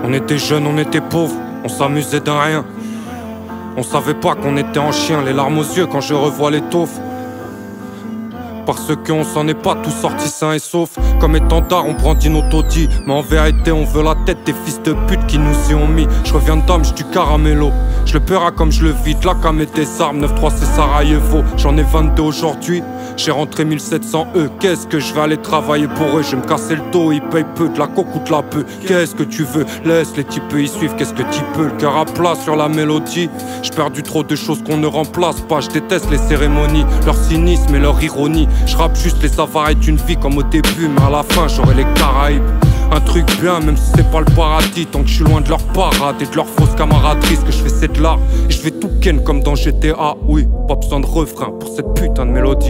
On était jeunes, on était pauvres, on s'amusait d'un rien. On savait pas qu'on était en chien, les larmes aux yeux quand je revois les taufs. Parce qu'on s'en est pas tous sortis sains et saufs. Comme étendard on brandit nos taudis, mais en vérité on veut la tête des fils de pute qui nous y ont mis. Je reviens d'âme, du caramello. Je le paiera comme je le vide, la cam et des armes. 9-3 c'est Sarajevo, j'en ai 22 aujourd'hui. J'ai rentré 1700 qu'est-ce que je vais aller travailler pour eux? Je vais me casser le dos, ils payent peu, de la coke coûte la peu. Qu'est-ce que tu veux? Laisse les types y suivre, qu'est-ce que tu peux? Le cœur à plat sur la mélodie. J'ai perdu trop de choses qu'on ne remplace pas. Je déteste les cérémonies, leur cynisme et leur ironie. Je rappe juste les avaries d'une vie comme au début, mais à la fin j'aurai les Caraïbes. Un truc bien, même si c'est pas le paradis. Tant que je suis loin de leur parade et de leur fausse camaraderie. Ce que je fais c'est de l'art, et je vais tout ken comme dans GTA. Oui, pas besoin de refrain pour cette putain de mélodie.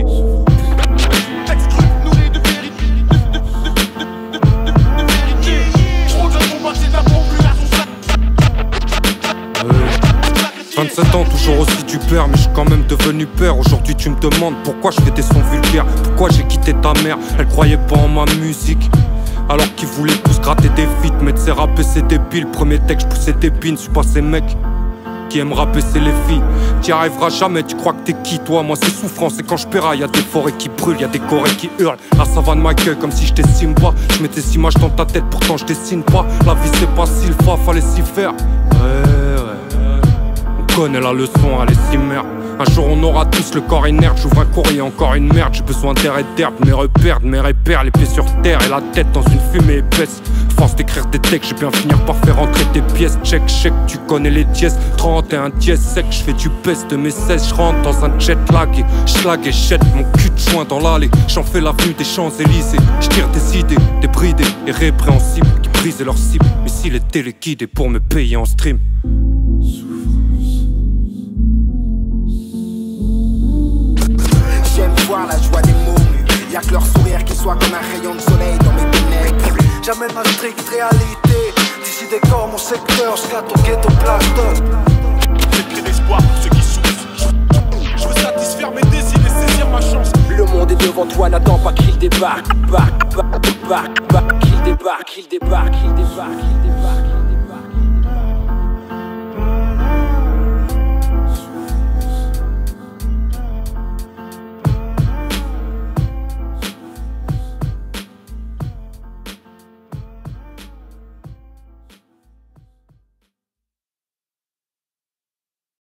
27 ans, toujours aussi du père, mais je suis quand même devenu père. Aujourd'hui tu me demandes pourquoi je fais des sons vulgaires. Pourquoi j'ai quitté ta mère, elle croyait pas en ma musique. Alors qu'ils voulaient tous gratter des feats, mettre ses rappeurs c'est débile. Premier texte, je poussais des pines, je suis pas ces mecs qui aiment rapper c'est les filles. T'y arriveras jamais, tu crois que t'es qui toi? Moi c'est souffrance et quand je péraille y'a des forêts qui brûlent, y'a des corées qui hurlent. La savane m'accueille comme si j'étais Simba. Je mets des images dans ta tête pourtant je dessine pas. La vie c'est pas Sylpha, fallait s'y faire. On connaît la leçon, allez s'y merde. Un jour on aura tous le corps inerte. J'ouvre un courrier, encore une merde. J'ai besoin d'air et d'herbe, mes repères, de mes repères. Les pieds sur terre et la tête dans une fumée épaisse. Force d'écrire des textes, j'ai bien finir par faire rentrer tes pièces. Check, check, tu connais les dièses. 31 dièse sec, j'fais du peste de mes 16. J'rentre dans un jet lag et schlag et jette mon cul de joint dans l'allée. J'en fais l'avenue des Champs-Élysées. J'tire des idées, débridées et répréhensibles qui brisent leur cible. Mais s'il est téléguidé pour me payer en stream. J'aime voir la joie des mots nus. Y'a que leur sourire qui soit comme un rayon de soleil dans mes ténèbres. J'amène ma stricte réalité. D'ici des corps, mon secteur, jusqu'à ton ghetto plastoc. J'ai créé l'espoir pour ceux qui souffrent. Je veux satisfaire mes désirs et saisir ma chance. Le monde est devant toi, n'attends pas qu'il débarque. Qu'il débarque, qu'il débarque, qu'il débarque, qu'il débarque.